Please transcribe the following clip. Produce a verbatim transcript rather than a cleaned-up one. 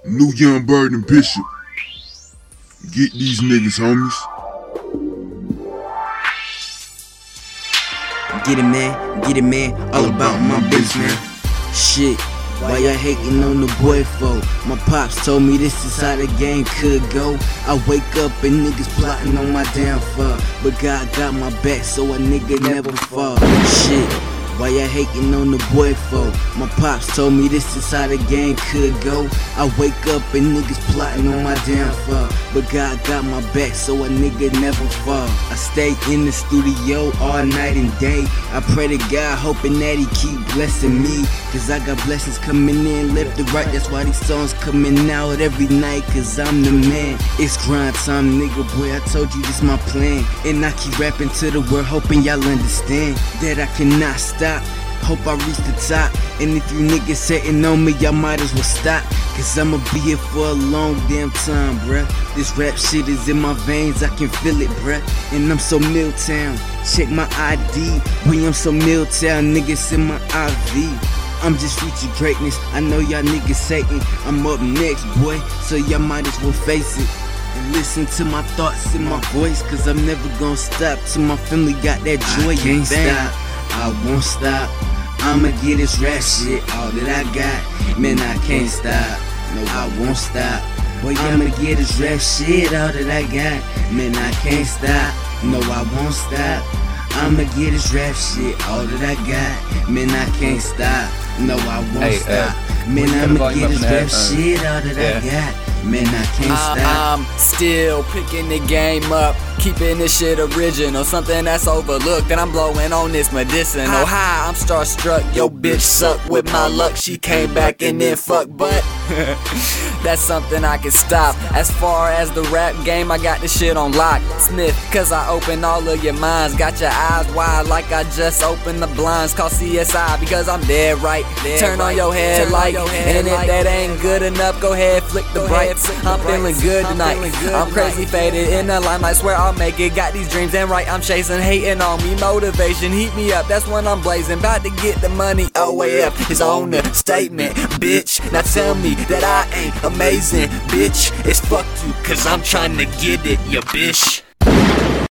New Young Bird and Bishop. Get these niggas, homies. Get it, man, get it, man, all about my business, man. Shit, why y'all hating on the boy for? My pops told me this is how the game could go. I wake up and niggas plotting on my downfall, but God got my back so a nigga never fall. Shit, why y'all hating on the boy for? My pops told me this is how the game could go. I wake up and niggas plotting on my downfall, but God got my back so a nigga never fall. I stay in the studio all night and day. I pray to God hoping that he keep blessing me, cause I got blessings coming in left and right. That's why these songs coming out every night, cause I'm the man. It's grind time, nigga, boy, I told you this my plan. And I keep rapping to the world hoping y'all understand that I cannot stop. Hope I reach the top, and if you niggas hating on me, y'all might as well stop, cause I'ma be here for a long damn time, bruh. This rap shit is in my veins, I can feel it, bruh. And I'm so Milltown, check my I D, boy, I'm so Milltown, niggas in my I V. I'm just future greatness, I know y'all niggas hating. I'm up next, boy, so y'all might as well face it. And listen to my thoughts in my voice, cause I'm never gonna stop till my family got that joy. I can't stop, I won't stop. I'ma get this rap shit, all that I got. Man, I can't stop, no, I won't stop. Boy, I'ma get this rap shit, all that I got. Man, I can't stop, no, I won't stop. I'ma get this rap shit, all that I got. Man, I can't stop, no, I won't hey, stop. Uh, Man, I'ma get this rap uh, shit, all that yeah. I got. Man, I can't uh, stop. I'm still picking the game up, keeping this shit original, something that's overlooked, and I'm blowing on this medicinal high. I'm starstruck, yo bitch suck with my luck. She came back and then fuck, but that's something I can stop. As far as the rap game, I got this shit on lock. Smith, cause I open all of your minds, got your eyes wide like I just opened the blinds. Call C S I because I'm dead right. Dead Turn right. on your headlight, and if that ain't good enough, go ahead flick the bright. I'm feeling good tonight. I'm crazy faded in the limelight. Swear I'll make it. Got these dreams and right I'm chasing. Hating on me, motivation heat me up. That's when I'm blazing. About to get the money. Oh way up is on the statement, bitch. Now tell me that I ain't amazing, bitch. It's fuck you, cause I'm trying to get it, ya bitch.